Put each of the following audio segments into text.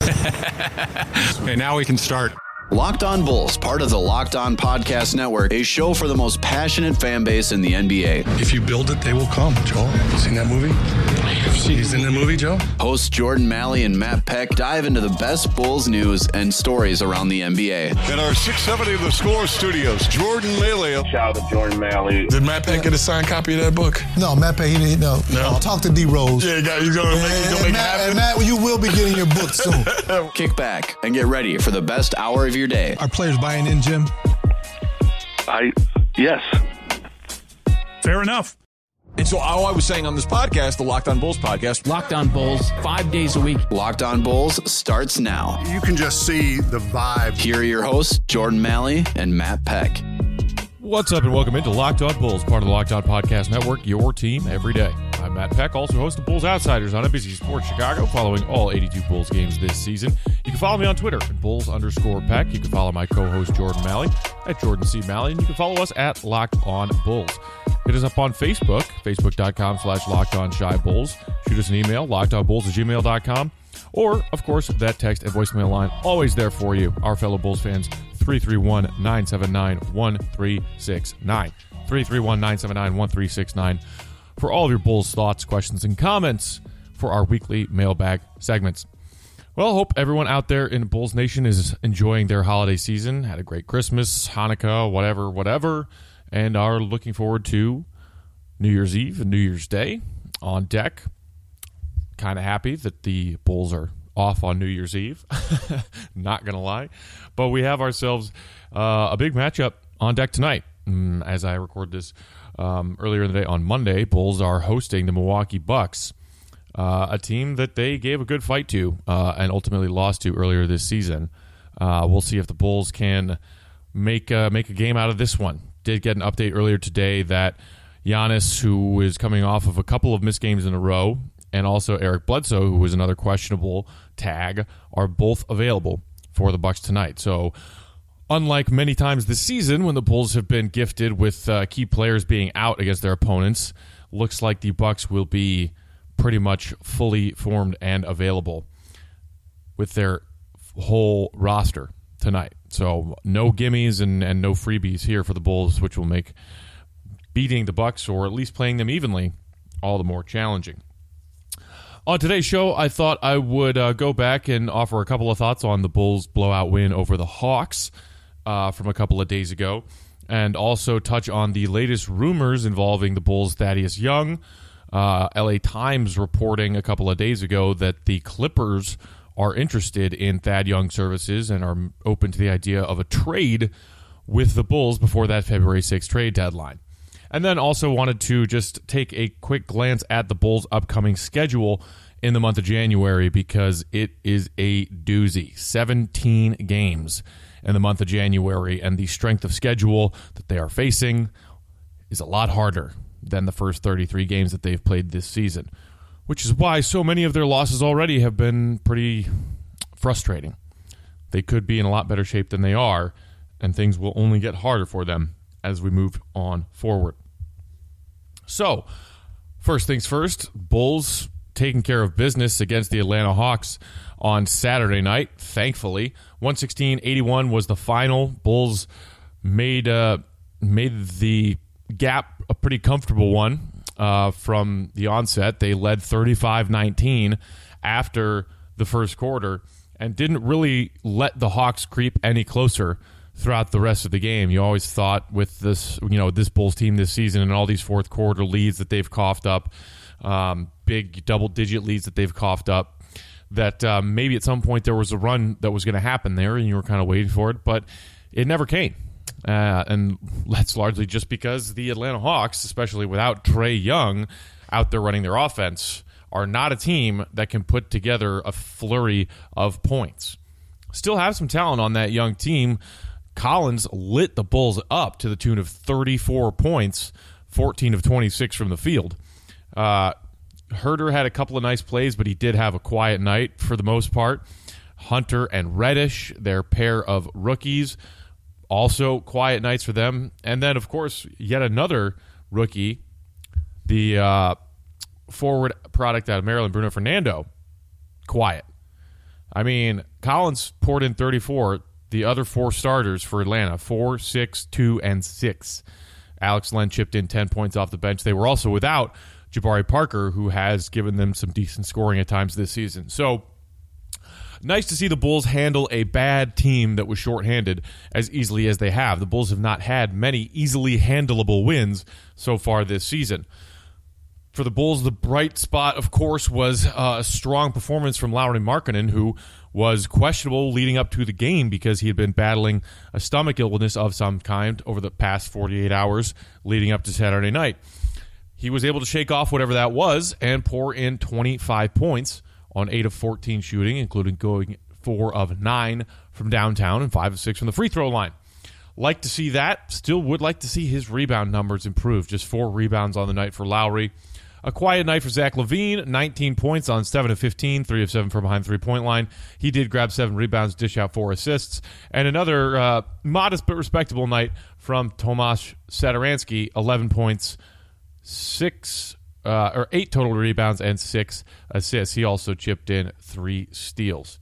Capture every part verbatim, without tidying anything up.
Okay, now we can start. Locked On Bulls, part of the Locked On Podcast Network, a show for the most passionate fan base in the N B A. If you build it, they will come, Joel. You seen that movie? He's in the movie, Joe? Hosts Jordan Malley and Matt Peck dive into the best Bulls news and stories around the N B A. In our six seventy The Score studios, Jordan Malley. Shout out to Jordan Malley. Did Matt Peck get a signed copy of that book? No, Matt Peck, he didn't. No. No. Uh, talk to D Rose. Yeah, got, he's going to make, he's gonna make Matt, it happen. and Matt, you will be getting your book soon. Kick back and get ready for the best hour of your day. Are players buying in, Jim? I, yes. Fair enough. And so all I was saying on this podcast, the Locked On Bulls podcast. Locked On Bulls, five days a week. Locked On Bulls starts now. You can just see the vibe. Here are your hosts, Jordan Malley and Matt Peck. What's up and welcome into Locked On Bulls, part of the Locked On Podcast Network, your team every day. I'm Matt Peck, also host of Bulls Outsiders on N B C Sports Chicago, following all eighty-two Bulls games this season. You can follow me on Twitter at Bulls underscore Peck. You can follow my co-host Jordan Malley at Jordan C. Malley, and you can follow us at Locked On Bulls. Hit us up on Facebook, facebook.com slash Locked On Shy Bulls. Shoot us an email, lockedonbulls at gmail dot com. Or, of course, that text and voicemail line, always there for you, our fellow Bulls fans, three three one, nine seven nine, one three six nine. three three one, nine seven nine, one three six nine for all of your Bulls thoughts, questions, and comments for our weekly mailbag segments. Well, hope everyone out there in Bulls Nation is enjoying their holiday season, had a great Christmas, Hanukkah, whatever, whatever, and are looking forward to New Year's Eve and New Year's Day on deck. Kind of happy that the Bulls are off on New Year's Eve. Not going to lie. But we have ourselves uh, a big matchup on deck tonight. Mm, as I record this um, earlier in the day on Monday, Bulls are hosting the Milwaukee Bucks, uh, a team that they gave a good fight to uh, and ultimately lost to earlier this season. Uh, we'll see if the Bulls can make, uh, make a game out of this one. Did get an update earlier today that Giannis, who is coming off of a couple of missed games in a row, and also Eric Bledsoe, who was another questionable tag, are both available for the Bucks tonight. So, unlike many times this season when the Bulls have been gifted with uh, key players being out against their opponents, looks like the Bucks will be pretty much fully formed and available with their whole roster tonight. So, no gimmies and, and no freebies here for the Bulls, which will make beating the Bucks, or at least playing them evenly, all the more challenging. On today's show, I thought I would uh, go back and offer a couple of thoughts on the Bulls' blowout win over the Hawks uh, from a couple of days ago, and also touch on the latest rumors involving the Bulls' Thaddeus Young. Uh, L A Times reporting a couple of days ago that the Clippers are interested in Thad Young services and are open to the idea of a trade with the Bulls before that February sixth trade deadline. And then also wanted to just take a quick glance at the Bulls' upcoming schedule in the month of January, because it is a doozy. seventeen games in the month of January, and the strength of schedule that they are facing is a lot harder than the first thirty-three games that they've played this season, which is why so many of their losses already have been pretty frustrating. They could be in a lot better shape than they are, and things will only get harder for them as we move on forward. So, first things first, Bulls taking care of business against the Atlanta Hawks on Saturday night, thankfully. one sixteen eighty-one was the final. Bulls made uh, made the gap a pretty comfortable one uh, from the onset. They led thirty-five nineteen after the first quarter and didn't really let the Hawks creep any closer throughout the rest of the game. You always thought with this, you know, this Bulls team this season and all these fourth quarter leads that they've coughed up, um, big double-digit leads that they've coughed up, that um, maybe at some point there was a run that was going to happen there and you were kind of waiting for it, but it never came. Uh, and that's largely just because the Atlanta Hawks, especially without Trae Young out there running their offense, are not a team that can put together a flurry of points. Still have some talent on that young team. Collins lit the Bulls up to the tune of thirty-four points, fourteen of twenty-six from the field. Uh, Herter had a couple of nice plays, but he did have a quiet night for the most part. Hunter and Reddish, their pair of rookies, also quiet nights for them. And then, of course, yet another rookie, the uh, forward product out of Maryland, Bruno Fernando, quiet. I mean, Collins poured in thirty-four. The other four starters for Atlanta, four, six, two, and six. Alex Len chipped in ten points off the bench. They were also without Jabari Parker, who has given them some decent scoring at times this season. So, nice to see the Bulls handle a bad team that was shorthanded as easily as they have. The Bulls have not had many easily handleable wins so far this season. For the Bulls, the bright spot, of course, was uh, a strong performance from Lauri Markkanen, who was questionable leading up to the game because he had been battling a stomach illness of some kind over the past forty-eight hours leading up to Saturday night. He was able to shake off whatever that was and pour in twenty-five points on eight of fourteen shooting, including going four of nine from downtown and five of six from the free throw line. Like to see that. Still would like to see his rebound numbers improve. Just four rebounds on the night for Lauri. A quiet night for Zach LaVine, nineteen points on seven of fifteen, three of seven from behind the three-point line. He did grab seven rebounds, dish out four assists. And another uh, modest but respectable night from Tomas Satoransky, eleven points, six uh, or eight total rebounds, and six assists. He also chipped in three steals.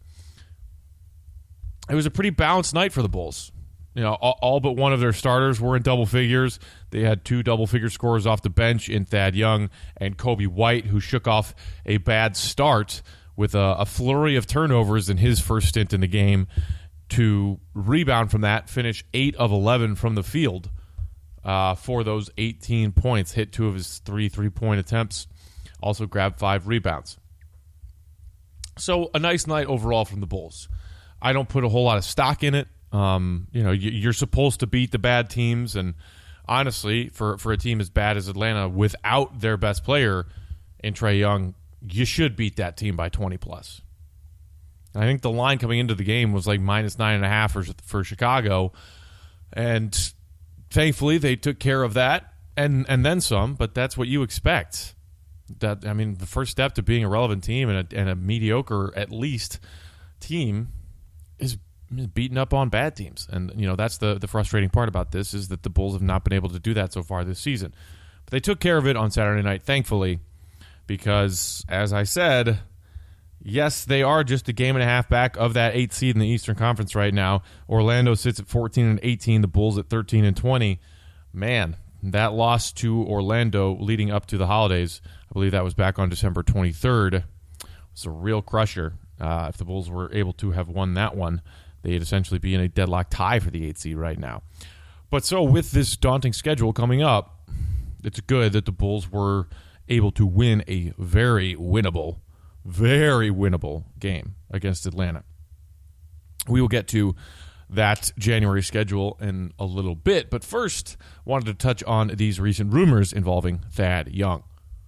It was a pretty balanced night for the Bulls. You know, all, all but one of their starters were in double figures. They had two double-figure scorers off the bench in Thad Young and Kobe White, who shook off a bad start with a, a flurry of turnovers in his first stint in the game to rebound from that, finish eight of eleven from the field uh, for those eighteen points, hit two of his three three-point attempts, also grabbed five rebounds. So a nice night overall from the Bulls. I don't put a whole lot of stock in it. Um, you know, you're supposed to beat the bad teams, and honestly, for, for a team as bad as Atlanta, without their best player in Trae Young, you should beat that team by twenty plus. I think the line coming into the game was like minus nine and a half for, for Chicago, and thankfully they took care of that and and then some. But that's what you expect. That I mean, the first step to being a relevant team and a, and a mediocre at least team is beating up on bad teams. And, you know, that's the, the frustrating part about this is that the Bulls have not been able to do that so far this season. But they took care of it on Saturday night, thankfully, because, as I said, yes, they are just a game and a half back of that eighth seed in the Eastern Conference right now. Orlando sits at fourteen and eighteen, the Bulls at thirteen and twenty. Man, that loss to Orlando leading up to the holidays, I believe that was back on December twenty-third, was a real crusher. Uh, if the Bulls were able to have won that one, they'd essentially be in a deadlock tie for the eighth seed right now. But so with this daunting schedule coming up, it's good that the Bulls were able to win a very winnable, very winnable game against Atlanta. We will get to that January schedule in a little bit, but first, wanted to touch on these recent rumors involving Thad Young.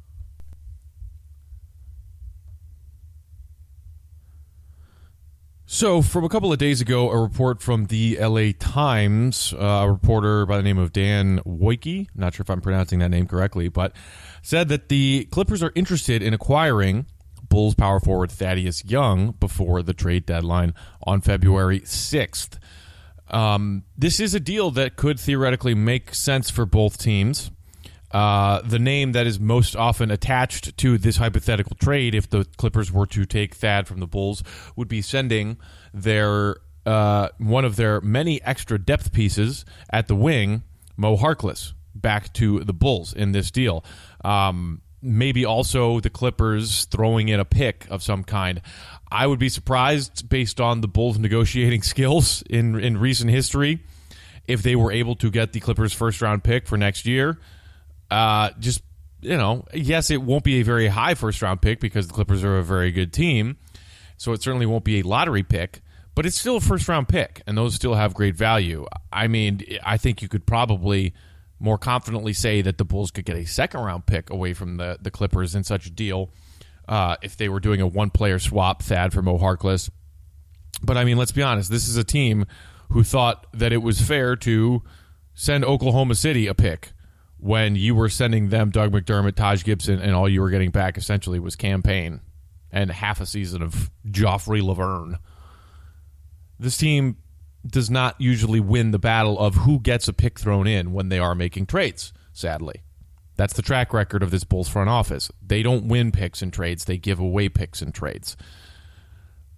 So, from a couple of days ago, a report from the L A Times, uh, a reporter by the name of Dan Wojcicki, not sure if I'm pronouncing that name correctly, but said that the Clippers are interested in acquiring Bulls power forward Thaddeus Young before the trade deadline on February sixth. Um, this is a deal that could theoretically make sense for both teams. Uh, the name that is most often attached to this hypothetical trade, if the Clippers were to take Thad from the Bulls, would be sending their uh, one of their many extra depth pieces at the wing, Mo Harkless, back to the Bulls in this deal. Um, maybe also the Clippers throwing in a pick of some kind. I would be surprised, based on the Bulls' negotiating skills in, in recent history, if they were able to get the Clippers' first-round pick for next year. Uh, just, you know, yes, it won't be a very high first-round pick because the Clippers are a very good team, so it certainly won't be a lottery pick, but it's still a first-round pick, and those still have great value. I mean, I think you could probably more confidently say that the Bulls could get a second-round pick away from the, the Clippers in such a deal uh, if they were doing a one-player swap, Thad for Mo Harkless. But, I mean, let's be honest, this is a team who thought that it was fair to send Oklahoma City a pick when you were sending them Doug McDermott, Taj Gibson, and all you were getting back essentially was campaign and half a season of Joffrey Laverne. This team does not usually win the battle of who gets a pick thrown in when they are making trades, sadly. That's the track record of this Bulls front office. They don't win picks in trades. They give away picks in trades.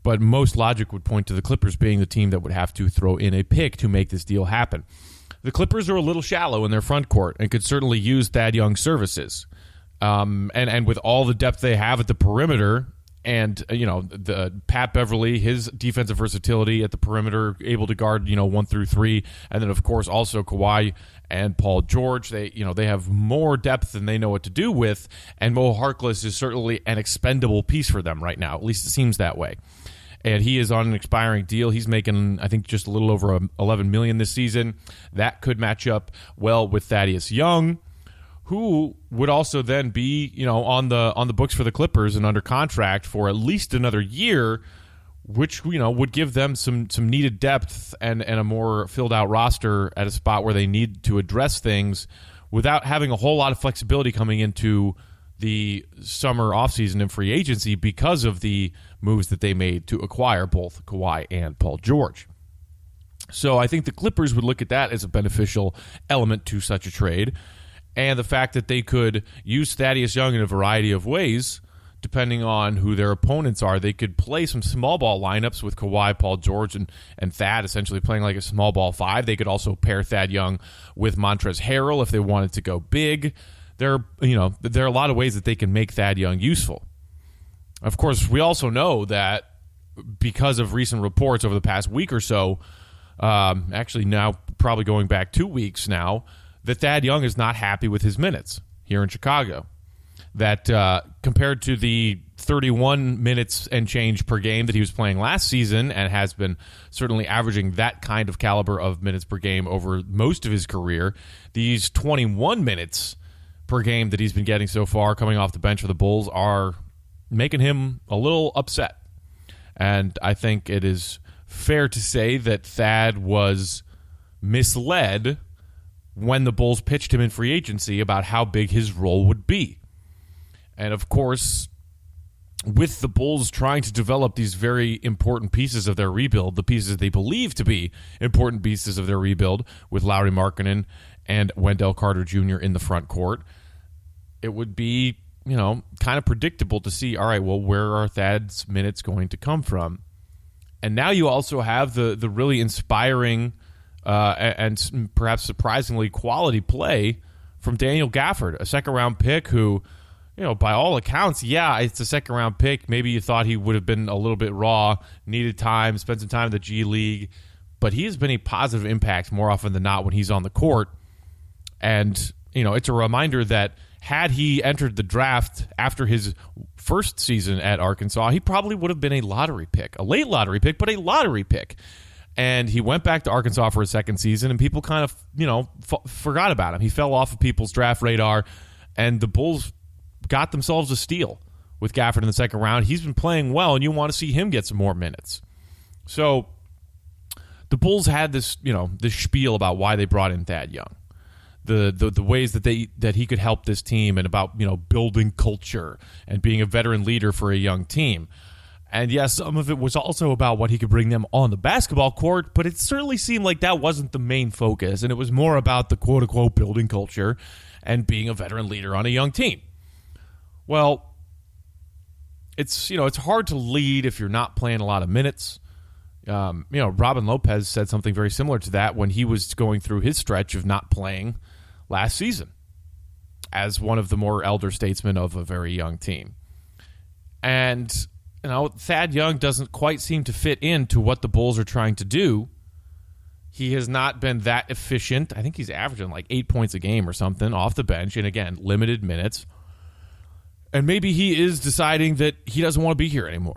But most logic would point to the Clippers being the team that would have to throw in a pick to make this deal happen. The Clippers are a little shallow in their front court and could certainly use Thad Young's services. Um, and, and with all the depth they have at the perimeter, and you know the Pat Beverly, his defensive versatility at the perimeter, able to guard you know one through three, and then of course also Kawhi and Paul George. They you know they have more depth than they know what to do with, and Mo Harkless is certainly an expendable piece for them right now. At least it seems that way. And he is on an expiring deal. He's making, I think, just a little over eleven million dollars this season. That could match up well with Thaddeus Young, who would also then be, you know, on the on the books for the Clippers and under contract for at least another year, which, you know, would give them some some needed depth and, and a more filled out roster at a spot where they need to address things without having a whole lot of flexibility coming into the summer offseason and free agency because of the moves that they made to acquire both Kawhi and Paul George. So I think the Clippers would look at that as a beneficial element to such a trade. And the fact that they could use Thaddeus Young in a variety of ways, depending on who their opponents are. They could play some small ball lineups with Kawhi, Paul George, and, and Thad essentially playing like a small ball five. They could also pair Thad Young with Montrezl Harrell if they wanted to go big. There, you know, there are a lot of ways that they can make Thad Young useful. Of course, we also know that because of recent reports over the past week or so, um, actually now probably going back two weeks now, that Thad Young is not happy with his minutes here in Chicago. That uh, compared to the thirty-one minutes and change per game that he was playing last season and has been certainly averaging that kind of caliber of minutes per game over most of his career, these twenty-one minutes per game that he's been getting so far coming off the bench for the Bulls are making him a little upset. And I think it is fair to say that Thad was misled when the Bulls pitched him in free agency about how big his role would be. And of course, with the Bulls trying to develop these very important pieces of their rebuild, the pieces they believe to be important pieces of their rebuild, with Lauri Markkanen and Wendell Carter Junior in the front court, it would be, you know, kind of predictable to see, all right, well, where are Thad's minutes going to come from? And now you also have the the really inspiring uh, and perhaps surprisingly quality play from Daniel Gafford, a second-round pick who, you know, by all accounts, yeah, it's a second-round pick. Maybe you thought he would have been a little bit raw, needed time, spent some time in the G League, but he has been a positive impact more often than not when he's on the court. And, you know, it's a reminder that had he entered the draft after his first season at Arkansas, he probably would have been a lottery pick, a late lottery pick, but a lottery pick. And he went back to Arkansas for a second season, and people kind of, you know, f- forgot about him. He fell off of people's draft radar, and the Bulls got themselves a steal with Gafford in the second round. He's been playing well, and you want to see him get some more minutes. So the Bulls had this, you know, this spiel about why they brought in Thad Young. The, the the ways that they that he could help this team, and about, you know, building culture and being a veteran leader for a young team. And yes, some of it was also about what he could bring them on the basketball court, but it certainly seemed like that wasn't the main focus, and it was more about the quote-unquote building culture and being a veteran leader on a young team. Well, it's, you know, it's hard to lead if you're not playing a lot of minutes. Um, you know, Robin Lopez said something very similar to that when he was going through his stretch of not playing last season as one of the more elder statesmen of a very young team. And, you know, Thad Young doesn't quite seem to fit into what the Bulls are trying to do. He has not been that efficient. I think he's averaging like eight points a game or something off the bench, and again, limited minutes. And maybe he is deciding that he doesn't want to be here anymore.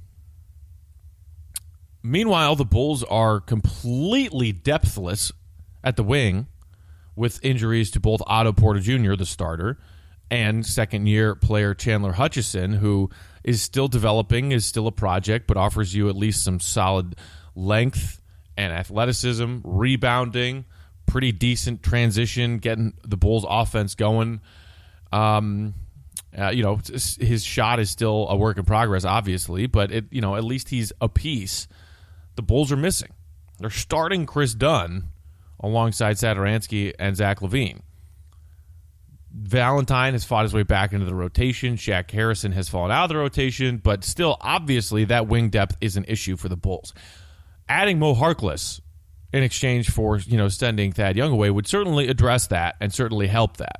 Meanwhile, the Bulls are completely depthless at the wing, with injuries to both Otto Porter Junior, the starter, and second-year player Chandler Hutchison, who is still developing, is still a project, but offers you at least some solid length and athleticism, rebounding, pretty decent transition, getting the Bulls' offense going. Um, uh, you know, his shot is still a work in progress, obviously, but it, you know, at least he's a piece the Bulls are missing. They're starting Chris Dunn alongside Satoransky and Zach LaVine. Valentine has fought his way back into the rotation. Shaq Harrison has fallen out of the rotation, but still, obviously, that wing depth is an issue for the Bulls. Adding Mo Harkless in exchange for, you know, sending Thad Young away would certainly address that and certainly help that.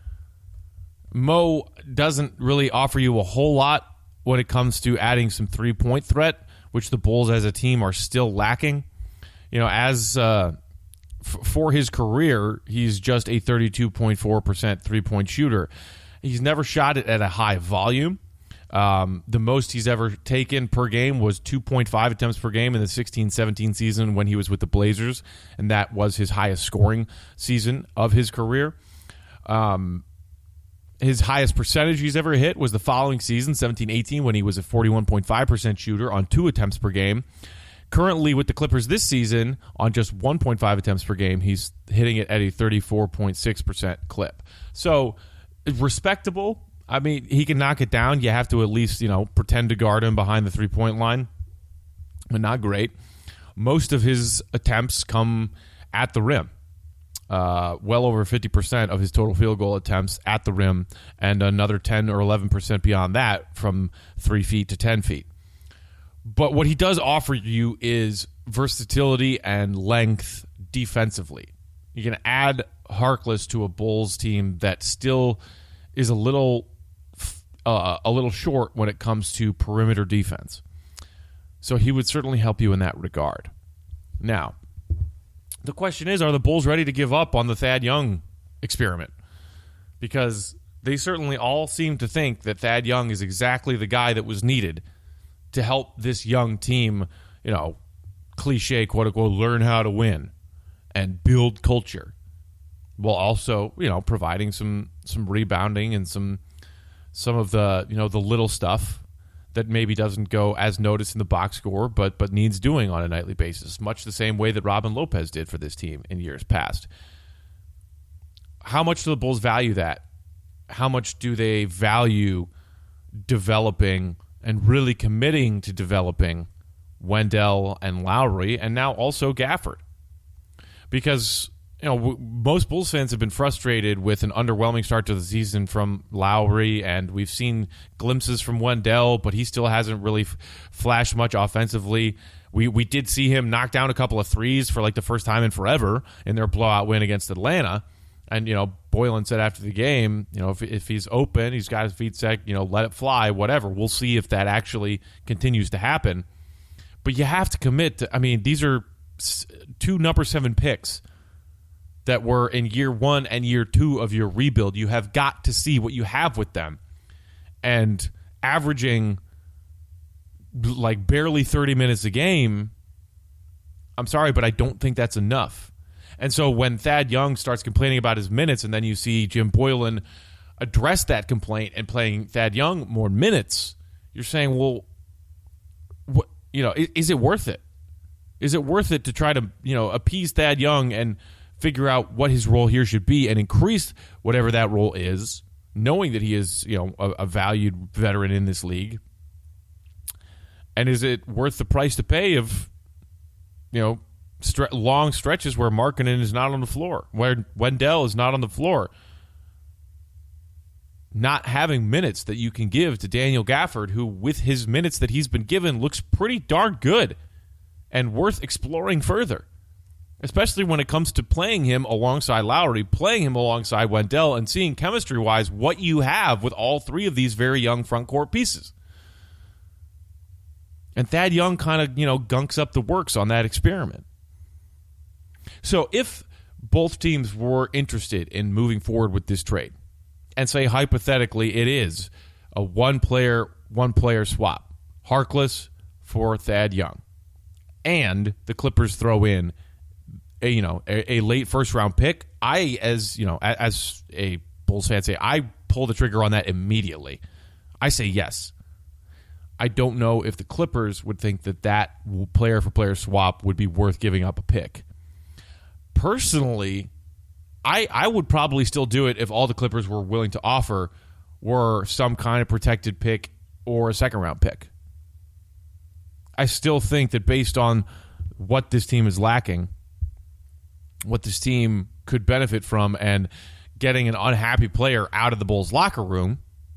Mo doesn't really offer you a whole lot when it comes to adding some three-point threat, which the Bulls as a team are still lacking. You know, as uh, f- for his career, he's just a thirty-two point four percent three-point shooter. He's never shot it at a high volume. Um, the most he's ever taken per game was two point five attempts per game in the sixteen seventeen season when he was with the Blazers, and that was his highest scoring season of his career. Um, his highest percentage he's ever hit was the following season, seventeen eighteen, when he was a forty-one point five percent shooter on two attempts per game. Currently with the Clippers this season, on just one point five attempts per game, he's hitting it at a thirty-four point six percent clip. So, respectable. I mean, he can knock it down. You have to at least, you know, pretend to guard him behind the three-point line, but not great. Most of his attempts come at the rim. Uh, well over fifty percent of his total field goal attempts at the rim, and another ten or eleven percent beyond that from three feet to ten feet. But what he does offer you is versatility and length defensively. You can add Harkless to a Bulls team that still is a little uh, a little short when it comes to perimeter defense. So he would certainly help you in that regard. Now, the question is, are the Bulls ready to give up on the Thad Young experiment? Because they certainly all seem to think that Thad Young is exactly the guy that was needed to help this young team, you know, cliche, quote-unquote, learn how to win and build culture, while also, you know, providing some some rebounding and some some of the, you know, the little stuff that maybe doesn't go as noticed in the box score, but but needs doing on a nightly basis, much the same way that Robin Lopez did for this team in years past. How much do the Bulls value that? How much do they value developing and really committing to developing Wendell and Lowry, and now also Gafford? Because, you know, w- most Bulls fans have been frustrated with an underwhelming start to the season from Lowry, and we've seen glimpses from Wendell, but he still hasn't really f- flashed much offensively. We we did see him knock down a couple of threes for like the first time in forever in their blowout win against Atlanta. And, you know, Boylan said after the game, you know, if if he's open, he's got his feet set, you know, let it fly, whatever. We'll see if that actually continues to happen. But you have to commit to, I mean, these are two number seven picks that were in year one and year two of your rebuild. You have got to see what you have with them. And averaging like barely thirty minutes a game, I'm sorry, but I don't think that's enough. And so when Thad Young starts complaining about his minutes, and then you see Jim Boylan address that complaint and playing Thad Young more minutes, you're saying, well, what, you know, is, is it worth it? Is it worth it to try to, you know, appease Thad Young and figure out what his role here should be and increase whatever that role is, knowing that he is, you know, a, a valued veteran in this league? And is it worth the price to pay of, you know, Stre- long stretches where Markkanen is not on the floor, where Wendell is not on the floor, not having minutes that you can give to Daniel Gafford, who with his minutes that he's been given looks pretty darn good and worth exploring further, especially when it comes to playing him alongside Lowry, playing him alongside Wendell, and seeing chemistry-wise what you have with all three of these very young front court pieces. And Thad Young kind of, you know, gunks up the works on that experiment. So if both teams were interested in moving forward with this trade, and say hypothetically it is a one-player, one-player swap, Harkless for Thad Young, and the Clippers throw in a, you know, a, a late first-round pick, I, as you know, as a Bulls fan, say I pull the trigger on that immediately. I say yes. I don't know if the Clippers would think that that player-for-player swap would be worth giving up a pick. Personally, I I would probably still do it if all the Clippers were willing to offer were some kind of protected pick or a second-round pick. I still think that based on what this team is lacking, what this team could benefit from, and getting an unhappy player out of the Bulls locker room,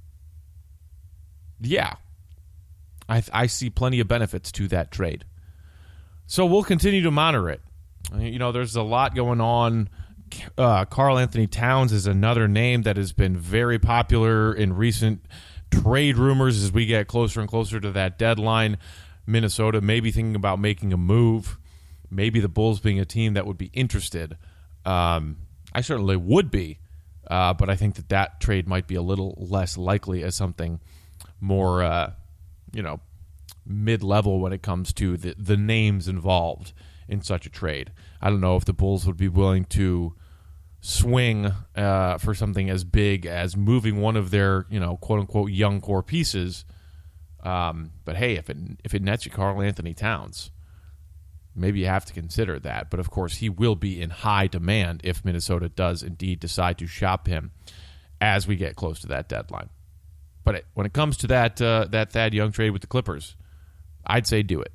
yeah, I, I see plenty of benefits to that trade. So we'll continue to monitor it. You know, there's a lot going on. Uh, Karl Anthony Towns is another name that has been very popular in recent trade rumors as we get closer and closer to that deadline. Minnesota maybe thinking about making a move. Maybe the Bulls being a team that would be interested. Um, I certainly would be, uh, but I think that that trade might be a little less likely as something more, uh, you know, mid-level when it comes to the, the names involved in such a trade. I don't know if the Bulls would be willing to swing uh, for something as big as moving one of their, you know, quote-unquote young core pieces. Um, but, hey, if it, if it nets you Karl Anthony Towns, maybe you have to consider that. But, of course, he will be in high demand if Minnesota does indeed decide to shop him as we get close to that deadline. But it, when it comes to that uh, that Thad Young trade with the Clippers, I'd say do it.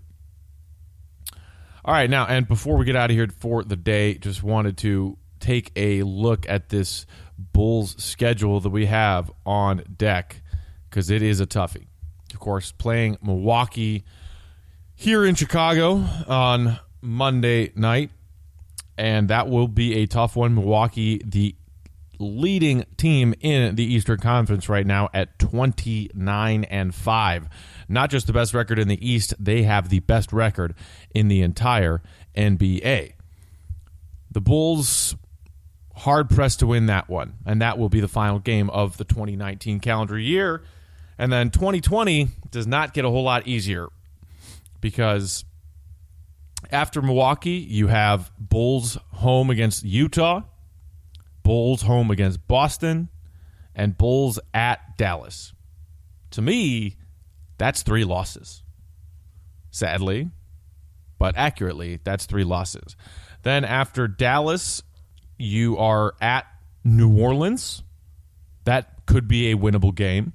All right, now, and before we get out of here for the day, just wanted to take a look at this Bulls schedule that we have on deck because it is a toughie. Of course, playing Milwaukee here in Chicago on Monday night, and that will be a tough one. Milwaukee, the leading team in the Eastern Conference right now at twenty-nine and five. Not just the best record in the East, they have the best record in the entire N B A. The Bulls hard-pressed to win that one, and that will be the final game of the twenty nineteen calendar year. And then twenty twenty does not get a whole lot easier because after Milwaukee, you have Bulls home against Utah, Bulls home against Boston, and Bulls at Dallas. To me, that's three losses. Sadly, but accurately, that's three losses. Then after Dallas, you are at New Orleans. That could be a winnable game.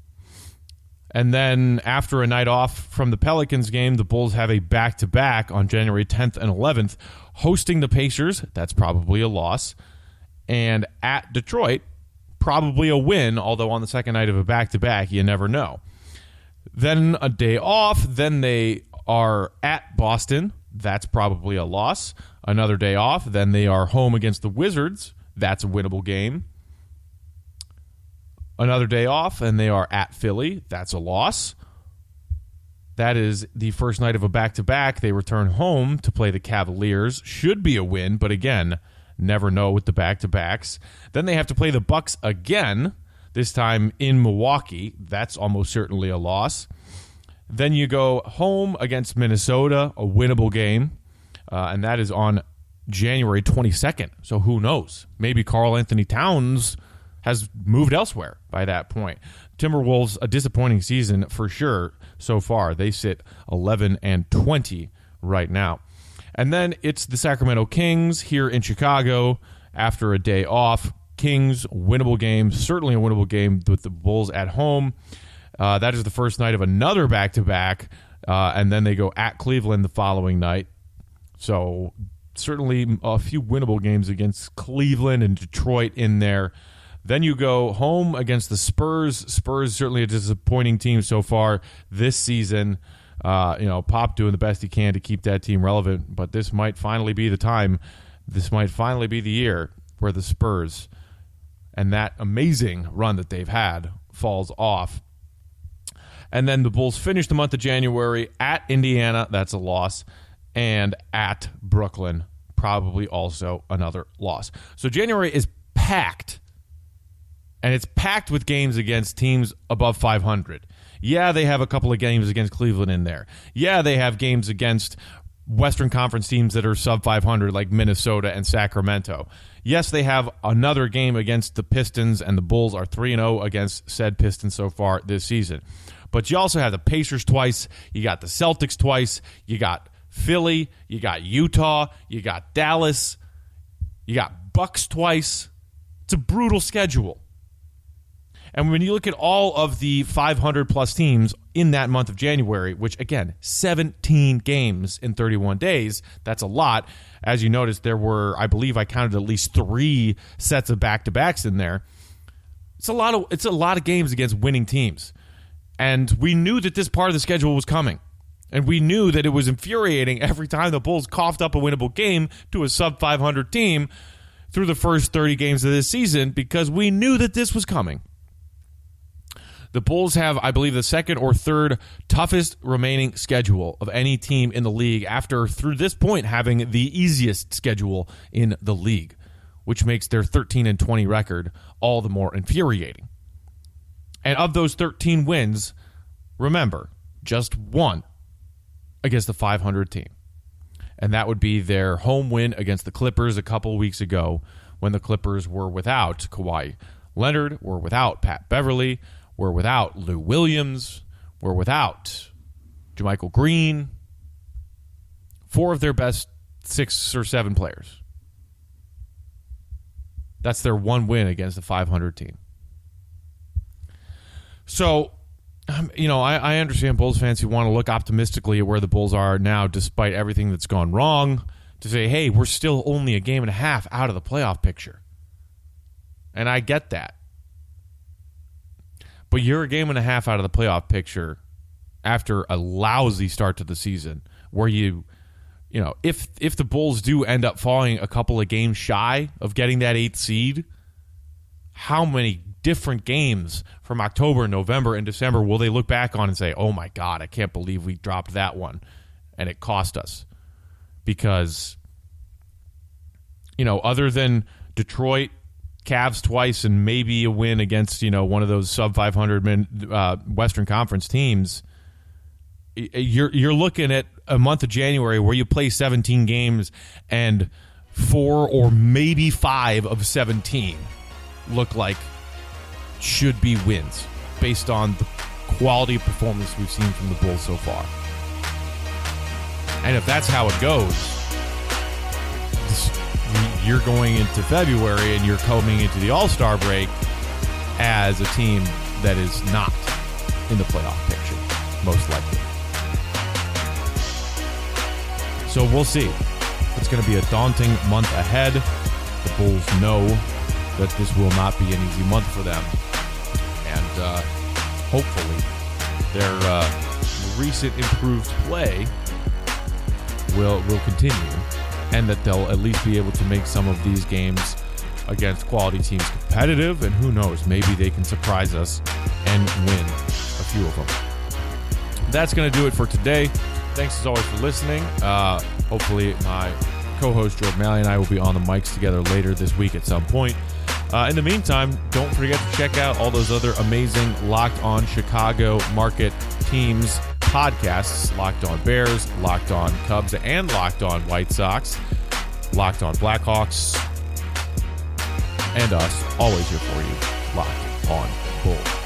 And then after a night off from the Pelicans game, the Bulls have a back-to-back on January tenth and eleventh, hosting the Pacers. That's probably a loss. And at Detroit, probably a win, although on the second night of a back-to-back, you never know. Then a day off. Then they are at Boston. That's probably a loss. Another day off. Then they are home against the Wizards. That's a winnable game. Another day off, and they are at Philly. That's a loss. That is the first night of a back-to-back. They return home to play the Cavaliers. Should be a win, but again, never know with the back-to-backs. Then they have to play the Bucks again, this time in Milwaukee. That's almost certainly a loss. Then you go home against Minnesota, a winnable game, uh, and that is on January twenty-second. So who knows? Maybe Karl Anthony Towns has moved elsewhere by that point. Timberwolves, a disappointing season for sure so far. They sit eleven and twenty right now. And then it's the Sacramento Kings here in Chicago after a day off. Kings, winnable game, certainly a winnable game with the Bulls at home. Uh, that is the first night of another back-to-back, uh, and then they go at Cleveland the following night. So certainly a few winnable games against Cleveland and Detroit in there. Then you go home against the Spurs. Spurs certainly a disappointing team so far this season. Uh, you know, Pop doing the best he can to keep that team relevant, but this might finally be the time. This might finally be the year where the Spurs and that amazing run that they've had falls off. And then the Bulls finish the month of January at Indiana. That's a loss. And at Brooklyn, probably also another loss. So January is packed. And it's packed with games against teams above five hundred. Yeah, they have a couple of games against Cleveland in there. Yeah, they have games against Western Conference teams that are sub five hundred like Minnesota and Sacramento. Yes, they have another game against the Pistons, and the Bulls are three and oh against said Pistons so far this season. But you also have the Pacers twice. You got the Celtics twice. You got Philly. You got Utah. You got Dallas. You got Bucks twice. It's a brutal schedule. And when you look at all of the five hundred plus teams in that month of January, which again, seventeen games in thirty-one days, that's a lot. As you noticed, there were, I believe I counted at least three sets of back-to-backs in there. It's a lot of it's a lot of games against winning teams. And we knew that this part of the schedule was coming. And we knew that it was infuriating every time the Bulls coughed up a winnable game to a sub five hundred team through the first thirty games of this season, because we knew that this was coming. The Bulls have, I believe, the second or third toughest remaining schedule of any team in the league after, through this point, having the easiest schedule in the league, which makes their thirteen and twenty record all the more infuriating. And of those thirteen wins, remember, just one against the five hundred team. And that would be their home win against the Clippers a couple weeks ago, when the Clippers were without Kawhi Leonard, were without Pat Beverly, were without Lou Williams, were without JaMychal Green, four of their best six or seven players. That's their one win against the five hundred team. So, um, you know, I, I understand Bulls fans who want to look optimistically at where the Bulls are now despite everything that's gone wrong, to say, hey, we're still only a game and a half out of the playoff picture. And I get that. But you're a game and a half out of the playoff picture after a lousy start to the season where you, you know, if if the Bulls do end up falling a couple of games shy of getting that eighth seed, how many different games from October, November, and December will they look back on and say, oh my God, I can't believe we dropped that one and it cost us? Because, you know, other than Detroit, Cavs twice, and maybe a win against, you know, one of those sub five hundred men, uh, Western Conference teams, you're you're looking at a month of January where you play seventeen games and four or maybe five of seventeen look like should be wins based on the quality of performance we've seen from the Bulls so far. And if that's how it goes, you're going into February and you're coming into the All-Star break as a team that is not in the playoff picture, most likely. So we'll see. It's going to be a daunting month ahead. The Bulls know that this will not be an easy month for them. And uh, hopefully their uh, recent improved play will will continue, and that they'll at least be able to make some of these games against quality teams competitive, and who knows, maybe they can surprise us and win a few of them. That's going to do it for today. Thanks as always for listening. Uh, hopefully my co-host Jordan Malley and I will be on the mics together later this week at some point. Uh, in the meantime, don't forget to check out all those other amazing Locked On Chicago market teams podcasts: Locked On Bears, Locked On Cubs, and Locked On White Sox, Locked On Blackhawks, and us, always here for you, Locked On Bulls.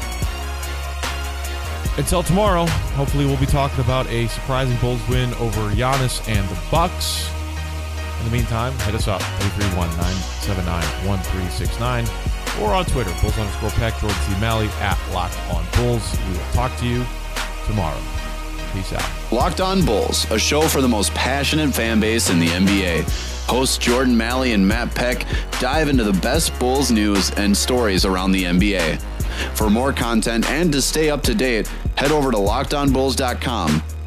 Until tomorrow, hopefully we'll be talking about a surprising Bulls win over Giannis and the Bucks. In the meantime, hit us up, three three one, nine seven nine, one three six nine, or on Twitter, Bulls underscore Peck, Jordan C. Malley, at Locked On Bulls. We will talk to you tomorrow. Peace out. Locked On Bulls, a show for the most passionate fan base in the N B A. Hosts Jordan Malley and Matt Peck dive into the best Bulls news and stories around the N B A. For more content and to stay up to date, head over to locked on bulls dot com